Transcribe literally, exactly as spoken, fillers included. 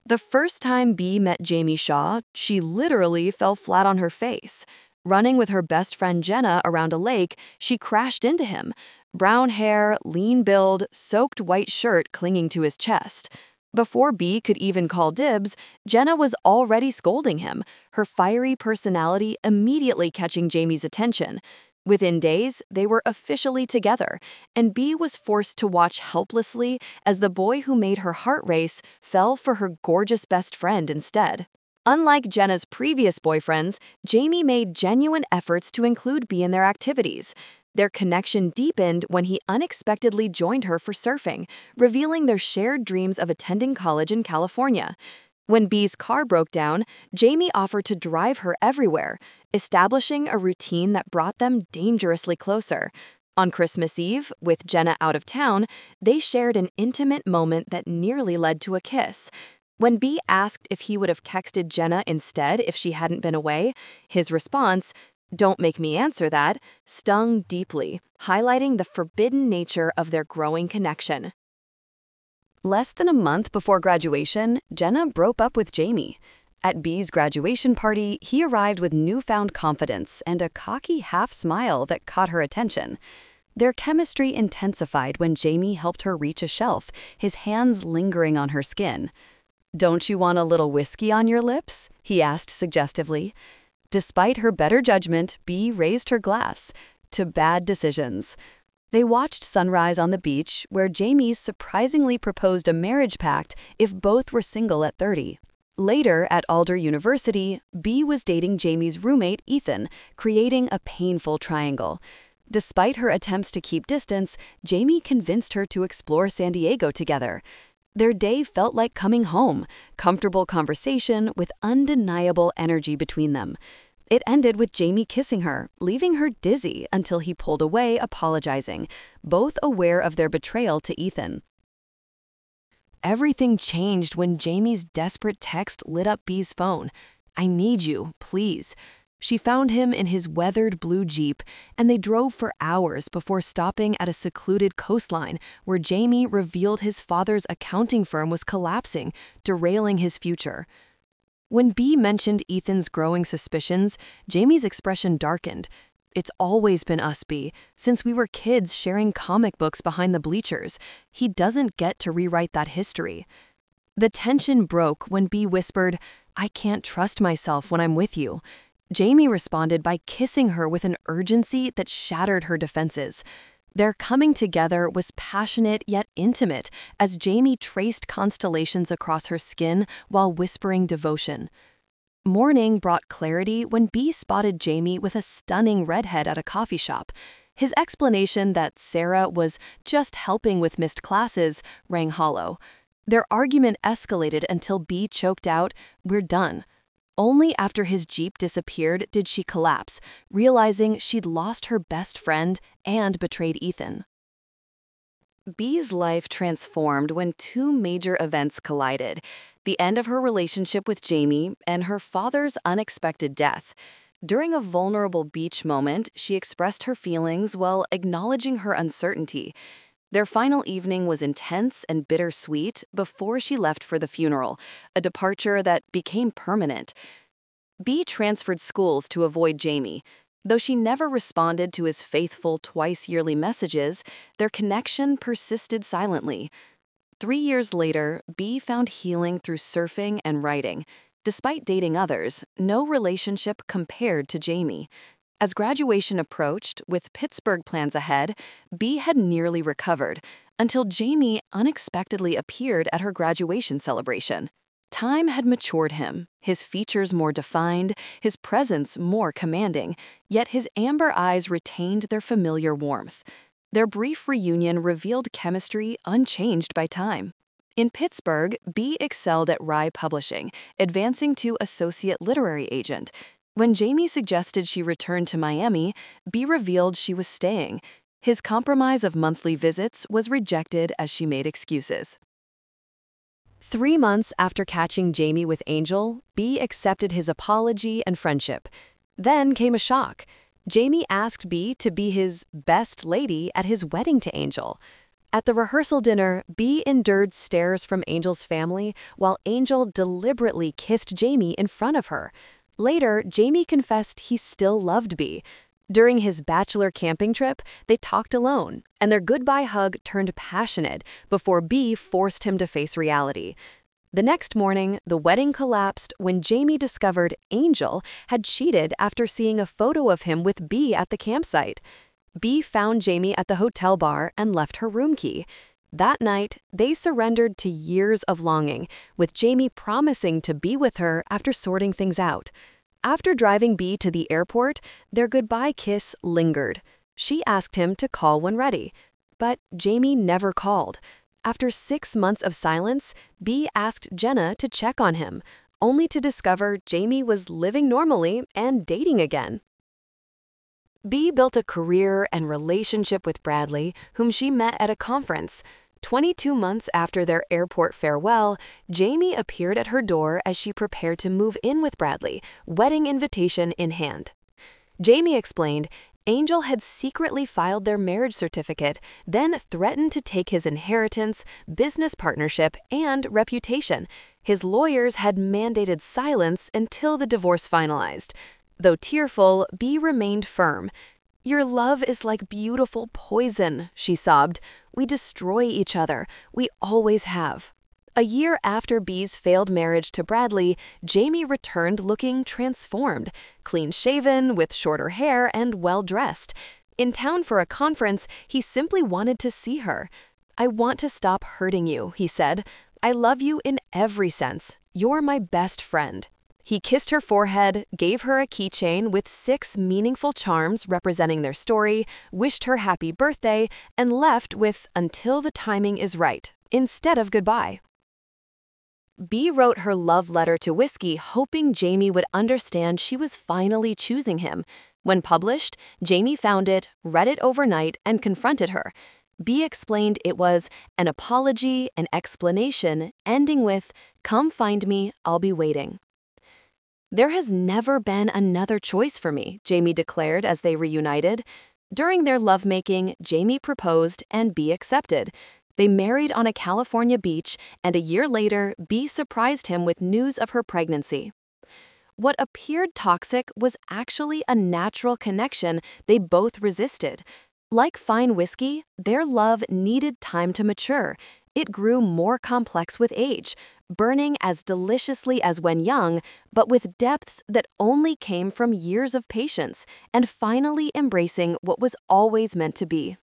The first time Bea met Jamie Shaw, she literally fell flat on her face. Running with her best friend Jenna around a lake, she crashed into him. Brown hair, lean build, soaked white shirt clinging to his chest. Before Bea could even call dibs, Jenna was already scolding him, her fiery personality immediately catching Jamie's attention. Within days, they were officially together, and Bea was forced to watch helplessly as the boy who made her heart race fell for her gorgeous best friend instead. Unlike Jenna's previous boyfriends, Jamie made genuine efforts to include Bea in their activities. Their connection deepened when he unexpectedly joined her for surfing, revealing their shared dreams of attending college in California. When Bea's car broke down, Jamie offered to drive her everywhere, establishing a routine that brought them dangerously closer. On Christmas Eve, with Jenna out of town, they shared an intimate moment that nearly led to a kiss. When Bea asked if he would have texted Jenna instead if she hadn't been away, his response, "Don't make me answer that," stung deeply, highlighting the forbidden nature of their growing connection. Less than a month before graduation, Jenna broke up with Jamie. At Bea's graduation party, he arrived with newfound confidence and a cocky half-smile that caught her attention. Their chemistry intensified when Jamie helped her reach a shelf, his hands lingering on her skin. "Don't you want a little whiskey on your lips?" he asked suggestively. Despite her better judgment, Bea raised her glass. To bad decisions. They watched sunrise on the beach, where Jamie surprisingly proposed a marriage pact if both were single at thirty. Later, at Alder University, Bea was dating Jamie's roommate, Ethan, creating a painful triangle. Despite her attempts to keep distance, Jamie convinced her to explore San Diego together. Their day felt like coming home, comfortable conversation with undeniable energy between them. It ended with Jamie kissing her, leaving her dizzy until he pulled away, apologizing, both aware of their betrayal to Ethan. Everything changed when Jamie's desperate text lit up Bea's phone. "I need you, please." She found him in his weathered blue Jeep, and they drove for hours before stopping at a secluded coastline where Jamie revealed his father's accounting firm was collapsing, derailing his future. When Bea mentioned Ethan's growing suspicions, Jamie's expression darkened. "It's always been us, Bea, since we were kids sharing comic books behind the bleachers. He doesn't get to rewrite that history." The tension broke when Bea whispered, "I can't trust myself when I'm with you." Jamie responded by kissing her with an urgency that shattered her defenses. Their coming together was passionate yet intimate as Jamie traced constellations across her skin while whispering devotion. Morning brought clarity when Bea spotted Jamie with a stunning redhead at a coffee shop. His explanation that Sarah was just helping with missed classes rang hollow. Their argument escalated until Bea choked out, "We're done." Only after his Jeep disappeared did she collapse, realizing she'd lost her best friend and betrayed Ethan. Bea's life transformed when two major events collided: the end of her relationship with Jamie and her father's unexpected death. During a vulnerable beach moment, she expressed her feelings while acknowledging her uncertainty. Their final evening was intense and bittersweet before she left for the funeral, a departure that became permanent. Bea transferred schools to avoid Jamie. Though she never responded to his faithful twice-yearly messages, their connection persisted silently. Three years later, Bea found healing through surfing and writing. Despite dating others, no relationship compared to Jamie. As graduation approached, with Pittsburgh plans ahead, Bea had nearly recovered, until Jamie unexpectedly appeared at her graduation celebration. Time had matured him, his features more defined, his presence more commanding, yet his amber eyes retained their familiar warmth. Their brief reunion revealed chemistry unchanged by time. In Pittsburgh, Bea excelled at Rye Publishing, advancing to associate literary agent. When Jamie suggested she return to Miami, Bea revealed she was staying. His compromise of monthly visits was rejected as she made excuses. Three months after catching Jamie with Angel, Bea accepted his apology and friendship. Then came a shock. Jamie asked Bea to be his best lady at his wedding to Angel. At the rehearsal dinner, Bea endured stares from Angel's family while Angel deliberately kissed Jamie in front of her. Later, Jamie confessed he still loved Bea. During his bachelor camping trip, they talked alone, and their goodbye hug turned passionate before Bea forced him to face reality. The next morning, the wedding collapsed when Jamie discovered Angel had cheated after seeing a photo of him with Bea at the campsite. Bea found Jamie at the hotel bar and left her room key. That night, they surrendered to years of longing, with Jamie promising to be with her after sorting things out. After driving Bea to the airport, their goodbye kiss lingered. She asked him to call when ready. But Jamie never called. After six months of silence, Bea asked Jenna to check on him, only to discover Jamie was living normally and dating again. Bea built a career and relationship with Bradley, whom she met at a conference. twenty-two months after their airport farewell, Jamie appeared at her door as she prepared to move in with Bradley, wedding invitation in hand. Jamie explained Angel had secretly filed their marriage certificate, then threatened to take his inheritance, business partnership, and reputation. His lawyers had mandated silence until the divorce finalized. Though tearful, Bea remained firm. "Your love is like beautiful poison," she sobbed. "We destroy each other. We always have." A year after Bea's failed marriage to Bradley, Jamie returned looking transformed, clean-shaven, with shorter hair, and well-dressed. In town for a conference, he simply wanted to see her. "I want to stop hurting you," he said. "I love you in every sense. You're my best friend." He kissed her forehead, gave her a keychain with six meaningful charms representing their story, wished her happy birthday, and left with "until the timing is right" instead of goodbye. Bea wrote her love letter to Whiskey, hoping Jamie would understand she was finally choosing him. When published, Jamie found it, read it overnight, and confronted her. Bea explained it was an apology, an explanation, ending with, "Come find me, I'll be waiting." "There has never been another choice for me," Jamie declared as they reunited. During their lovemaking, Jamie proposed and Bea accepted. They married on a California beach, and a year later, Bea surprised him with news of her pregnancy. What appeared toxic was actually a natural connection they both resisted. Like fine whiskey, their love needed time to mature. It grew more complex with age, burning as deliciously as when young, but with depths that only came from years of patience and finally embracing what was always meant to be.